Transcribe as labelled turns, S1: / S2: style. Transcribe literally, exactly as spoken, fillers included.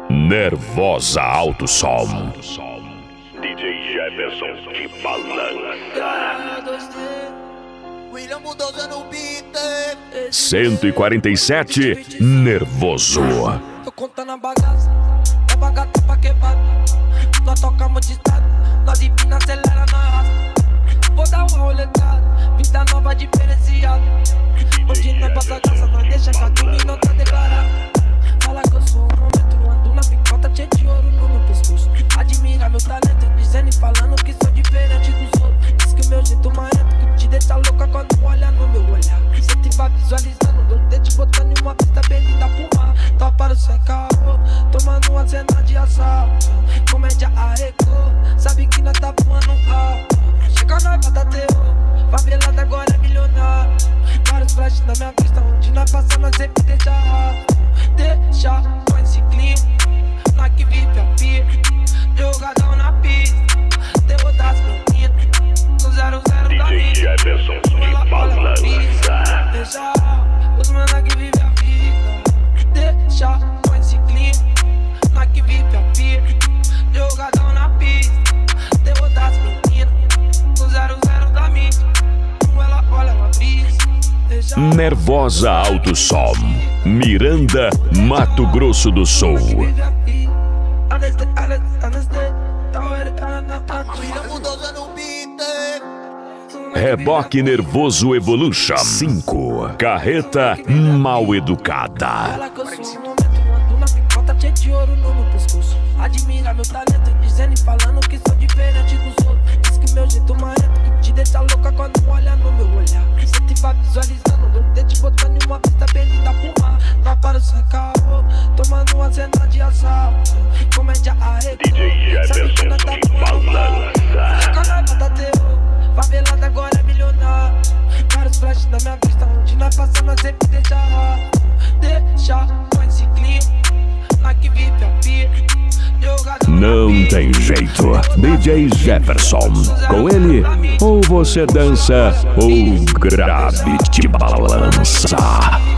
S1: Nervosa Alto Som.
S2: D J Jefferson que balança.
S3: William Mudosa no beat.
S1: cento e quarenta e sete, Nervoso.
S3: Tô contando a bagaça, é bagata pra quebrar. Nós tocamos de estado, nós empina, acelera, nós arrasta. Vou dar uma roletada, vida nova diferenciada. Hoje nós passa graça, nós deixa que a turma não tá declarada. Fala que eu sou um homem, ando na picota, cheio de ouro no meu pescoço. Admira meu talento, dizendo e falando que sou diferente dos outros. Diz que o meu jeito marrento, que te deixa louca quando olha no meu olhar. Cê te vai visualizando, eu te te botando em uma pista bem linda pro mar. Toparam sem carro, tomando uma cena de assalto. Comédia arregou, sabe que nós tá voando alto. Chega nós pra dar terror, favelada agora é milionário. Vários flashes na minha vista, onde nós passamos nós sempre deixa rastro. Deixa com esse clima, nós que vive a pia. Jogadão na pista, terror das meninas. No zero zero da
S2: D J Jefferson que balança.
S3: Deixa os manos que vive a vida. Deixa com esse clima, nós que vive a pia. Jogadão na pista, terror das meninas. No zero zero da mídia, ela olha uma brisa.
S1: Nervosa Alto Som, Miranda, Mato Grosso do Sul. Reboque Nervoso Evolution cinco, Carreta Mal Educada.
S3: Fala que eu sou um momento, ando na picota, cheio de ouro no meu pescoço. Admira meu talento, dizendo e falando que sou diferente dos outros. Diz que meu jeito marrento, que te deixa louca quando olha no meu olhar. Cê te vai visualizando, eu te te botando em uma pista bem linda pro mar. Nós para sem carro, tomando uma cena de assalto. Comédia arregou,
S2: D J
S3: sabe que nós tá
S2: Jefferson que
S3: voando alto.
S2: balança.
S3: Chega nós pra dar terror, favelada agora é milionário. Vários flashes na minha vista, onde nós passamos nós sempre deixa rastro. Deixa com esse clima, nós que vive a pia.
S1: Não tem jeito, D J Jefferson. Com ele, ou você dança ou grave te balança.